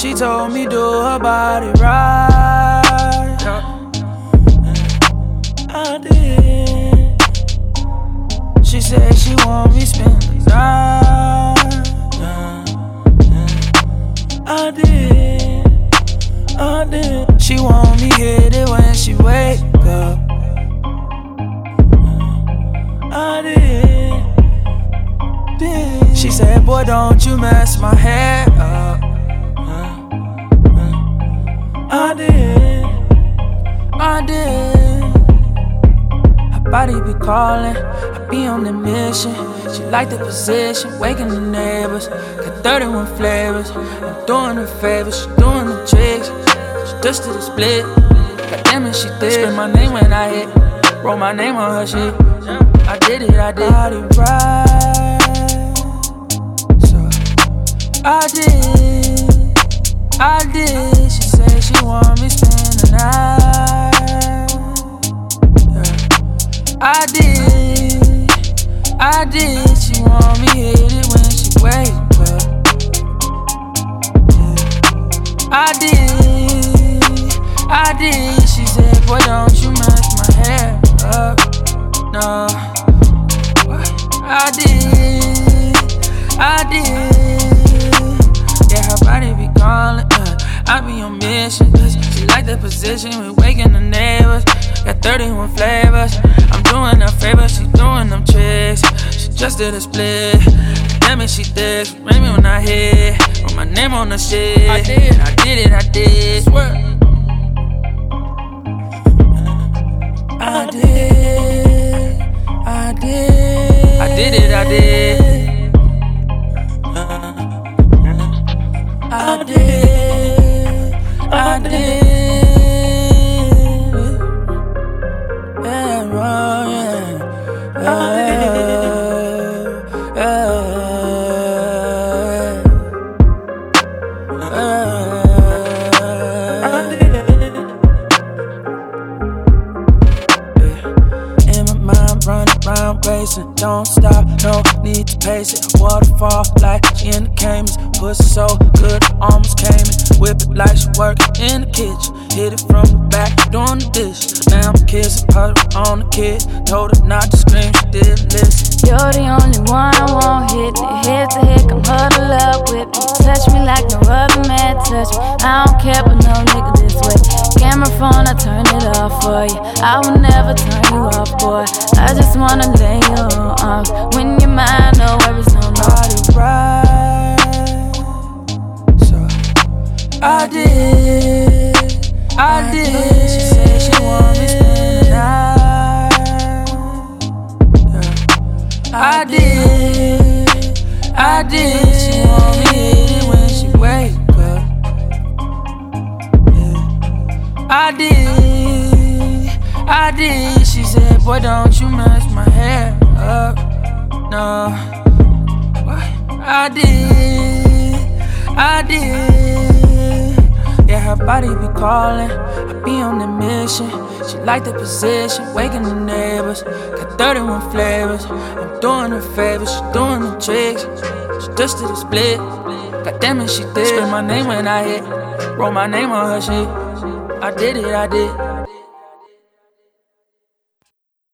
She told me do her body right. I did. She said she want me spend the night. I did. She want me hit it when she wake up. I did. She said, boy, don't you mess my hair up. I did. Her body be calling, I be on the mission. She like the position, waking the neighbors. Got 31 flavors, I'm doing her favors, she doing the tricks. She just did a split, goddamn it, she did. Scream my name when I hit, wrote my name on her shit. I did it right. So I did. She said she want me spend the night. I did. She want me hit it when she wake up. I did. She said, boy, don't you mess my hair up. No. I did. Yeah, her body be calling, I be on mission. She like the position, we waking the neighbors. Got 31 flavors, I'm doing her favor, she doing them tricks. She just did a split, damn it, she did. Ring me when I hit, wrote my name on the shit. I did it. Swear. I did it. Round racing, don't stop, no need to pace it. Waterfall like she in the Caymans. Pussy so good, almost came in. Whip it like she working in the kitchen. Hit it from the back, doing the dish. Now I'm kissing her on the kid. Told her not to scream, she didn't listen. You're the only one I want hit me. Head to head, come huddle up with me. Touch me like no other man touch me. I don't care but no nigga this way. Camera phone, I turn it off for you. I will never turn you off, boy. I just wanna lay you on arms. When you're mine, no worries, no body right. So I did. She said she want me spend the night. I did. She want me hit it when she wake up. I did. She said, boy, don't you mess my hair up. No. I did. Yeah, her body be calling, I be on the mission. She like the position, waking the neighbors. Got 31 flavors, I'm doing her favors, she doing the tricks. She just did a split, goddamn it, she did. Scream my name when I hit, wrote my name on her shit. I did it.